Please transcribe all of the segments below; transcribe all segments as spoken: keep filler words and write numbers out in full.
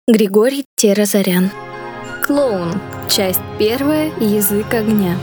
Григорий Терезарян. Клоун. Часть первая. Язык огня.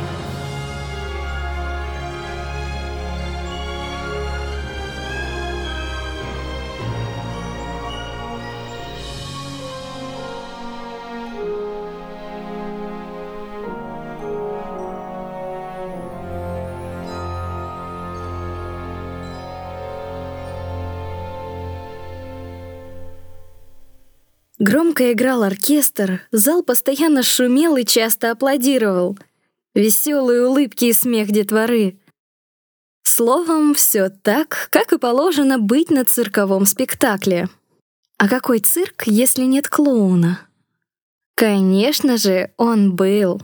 Громко играл оркестр, зал постоянно шумел и часто аплодировал. Веселые улыбки и смех детворы. Словом, все так, как и положено быть на цирковом спектакле. А какой цирк, если нет клоуна? Конечно же, он был.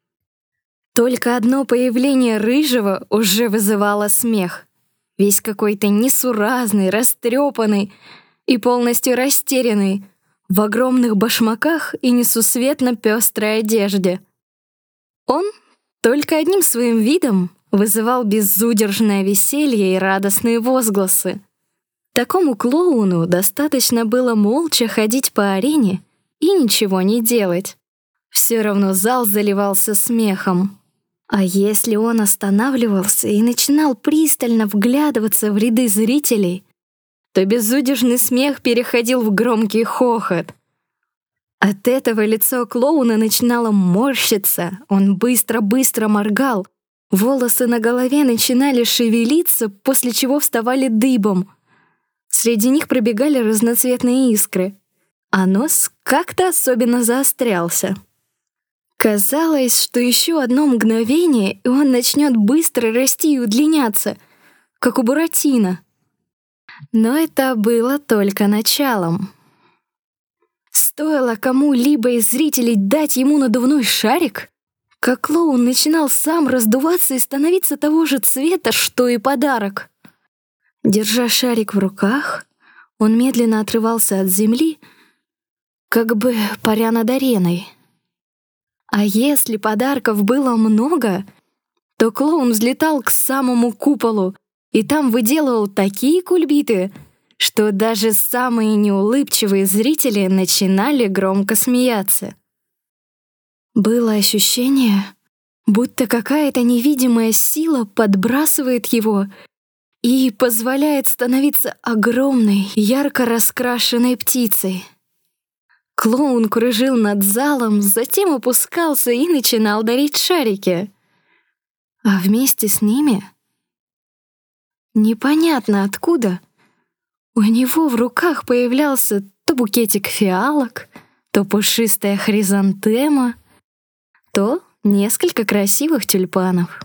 Только одно появление Рыжего уже вызывало смех. Весь какой-то несуразный, растрепанный и полностью растерянный, в огромных башмаках и несусветно пестрой одежде. Он только одним своим видом вызывал безудержное веселье и радостные возгласы. Такому клоуну достаточно было молча ходить по арене и ничего не делать. Все равно зал заливался смехом. А если он останавливался и начинал пристально вглядываться в ряды зрителей, то безудержный смех переходил в громкий хохот. От этого лицо клоуна начинало морщиться, он быстро-быстро моргал, волосы на голове начинали шевелиться, после чего вставали дыбом. Среди них пробегали разноцветные искры, а нос как-то особенно заострялся. Казалось, что еще одно мгновение, и он начнет быстро расти и удлиняться, как у Буратино. Но это было только началом. Стоило кому-либо из зрителей дать ему надувной шарик, как клоун начинал сам раздуваться и становиться того же цвета, что и подарок. Держа шарик в руках, он медленно отрывался от земли, как бы паря над ареной. А если подарков было много, то клоун взлетал к самому куполу и там выделывал такие кульбиты, что даже самые неулыбчивые зрители начинали громко смеяться. Было ощущение, будто какая-то невидимая сила подбрасывает его и позволяет становиться огромной, ярко раскрашенной птицей. Клоун кружил над залом, затем опускался и начинал дарить шарики. А вместе с ними, непонятно откуда, у него в руках появлялся то букетик фиалок, то пушистая хризантема, то несколько красивых тюльпанов.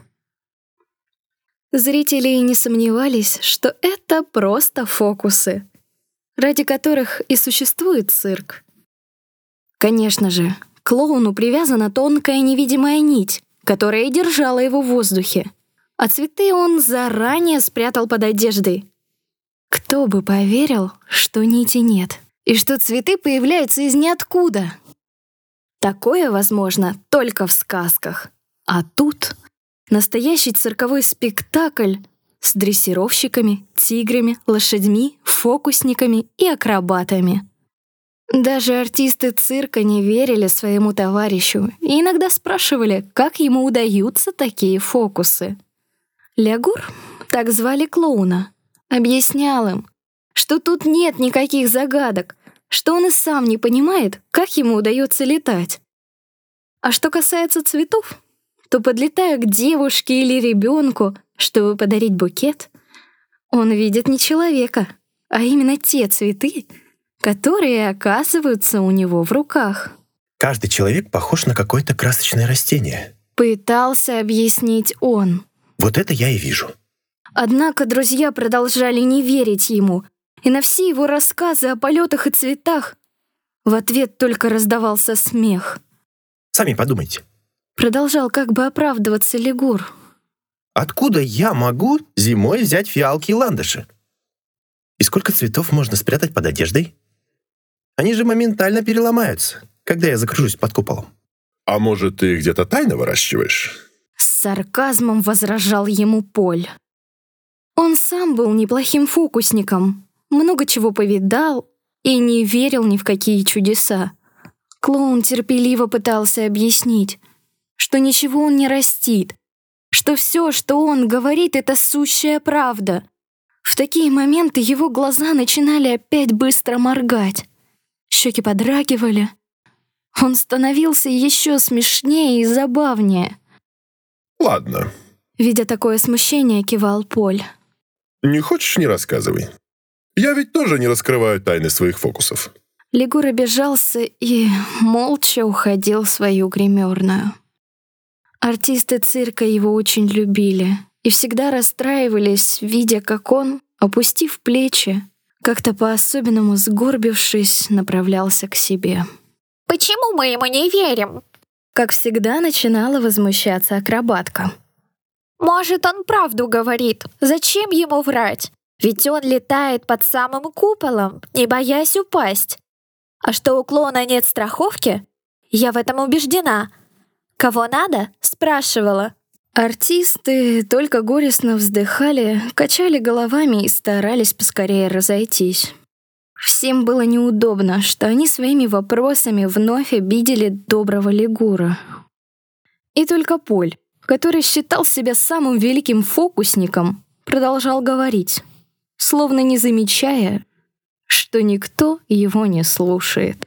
Зрители и не сомневались, что это просто фокусы, ради которых и существует цирк. Конечно же, к клоуну привязана тонкая невидимая нить, которая и держала его в воздухе, а цветы он заранее спрятал под одеждой. Кто бы поверил, что нити нет, и что цветы появляются из ниоткуда? Такое возможно только в сказках. А тут настоящий цирковой спектакль с дрессировщиками, тиграми, лошадьми, фокусниками и акробатами. Даже артисты цирка не верили своему товарищу и иногда спрашивали, как ему удаются такие фокусы. Лягур, так звали клоуна, объяснял им, что тут нет никаких загадок, что он и сам не понимает, как ему удается летать. А что касается цветов, то, подлетая к девушке или ребенку, чтобы подарить букет, он видит не человека, а именно те цветы, которые оказываются у него в руках. Каждый человек похож на какое-то красочное растение. Пытался объяснить он. Вот это я и вижу. Однако друзья продолжали не верить ему, и на все его рассказы о полетах и цветах в ответ только раздавался смех. Сами подумайте. Продолжал как бы оправдываться Лягур. Откуда я могу зимой взять фиалки и ландыши? И сколько цветов можно спрятать под одеждой? Они же моментально переломаются, когда я закружусь под куполом. А может, ты где-то тайно выращиваешь? С сарказмом возражал ему Поль. Он сам был неплохим фокусником, много чего повидал, и не верил ни в какие чудеса. Клоун терпеливо пытался объяснить, что ничего он не растит, что все, что он говорит, — это сущая правда. В такие моменты его глаза начинали опять быстро моргать, щеки подрагивали. Он становился еще смешнее и забавнее. Ладно. Видя такое смущение, кивал Поль. Не хочешь — не рассказывай. Я ведь тоже не раскрываю тайны своих фокусов. Лигур обижался и молча уходил в свою гримерную. Артисты цирка его очень любили и всегда расстраивались, видя, как он, опустив плечи, как-то по-особенному сгорбившись, направлялся к себе. «Почему мы ему не верим?» Как всегда, начинала возмущаться акробатка. «Может, он правду говорит? Зачем ему врать? Ведь он летает под самым куполом, не боясь упасть. А что у клоуна нет страховки? Я в этом убеждена. Кого надо? Спрашивала». Артисты только горестно вздыхали, качали головами и старались поскорее разойтись. Всем было неудобно, что они своими вопросами вновь обидели доброго Лигура. И только Поль, который считал себя самым великим фокусником, продолжал говорить, словно не замечая, что никто его не слушает.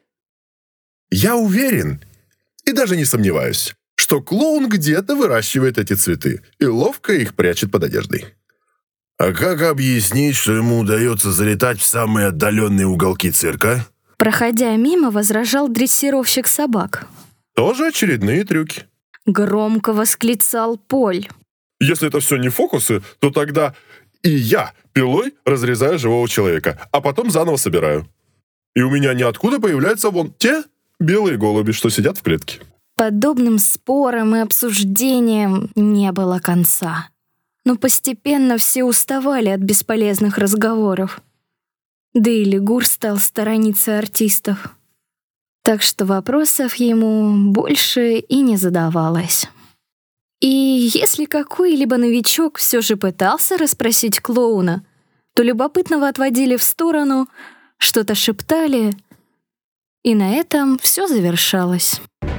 Я уверен, и даже не сомневаюсь, что клоун где-то выращивает эти цветы и ловко их прячет под одеждой. А как объяснить, что ему удается залетать в самые отдаленные уголки цирка? Проходя мимо, возражал дрессировщик собак. Тоже очередные трюки. Громко восклицал Поль. Если это все не фокусы, то тогда и я пилой разрезаю живого человека, а потом заново собираю. И у меня ниоткуда появляются вон те белые голуби, что сидят в клетке. Подобным спорам и обсуждениям не было конца. Но постепенно все уставали от бесполезных разговоров. Да и Лигур стал сторониться артистов. Так что вопросов ему больше и не задавалось. И если какой-либо новичок все же пытался расспросить клоуна, то любопытного отводили в сторону, что-то шептали, и на этом все завершалось.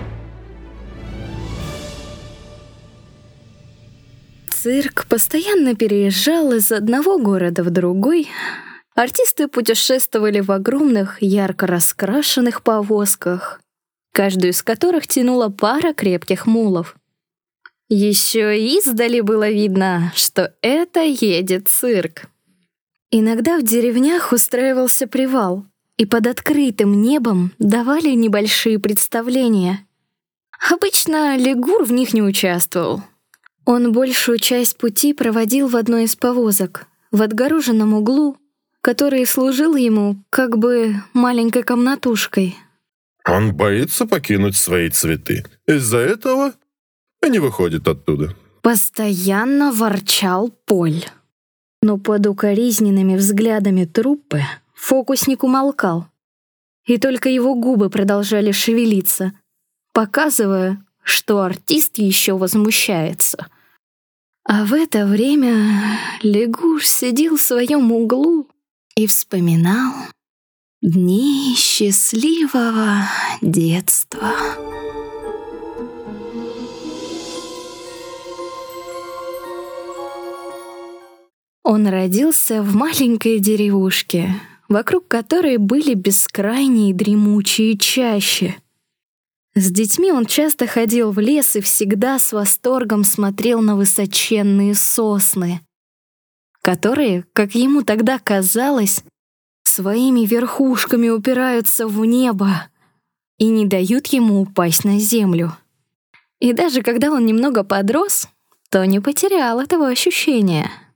Цирк постоянно переезжал из одного города в другой. Артисты путешествовали в огромных, ярко раскрашенных повозках, каждую из которых тянула пара крепких мулов. Еще издали было видно, что это едет цирк. Иногда в деревнях устраивался привал, и под открытым небом давали небольшие представления. Обычно Лигур в них не участвовал. Он большую часть пути проводил в одной из повозок, в отгороженном углу, который служил ему как бы маленькой комнатушкой. Он боится покинуть свои цветы. Из-за этого и не выходит оттуда. Постоянно ворчал Поль. Но под укоризненными взглядами труппы фокусник умолкал, и только его губы продолжали шевелиться, показывая, что артист еще возмущается. А в это время Лигур сидел в своем углу и вспоминал дни счастливого детства. Он родился в маленькой деревушке, вокруг которой были бескрайние дремучие чащи. С детьми он часто ходил в лес и всегда с восторгом смотрел на высоченные сосны, которые, как ему тогда казалось, своими верхушками упираются в небо и не дают ему упасть на землю. И даже когда он немного подрос, то не потерял этого ощущения.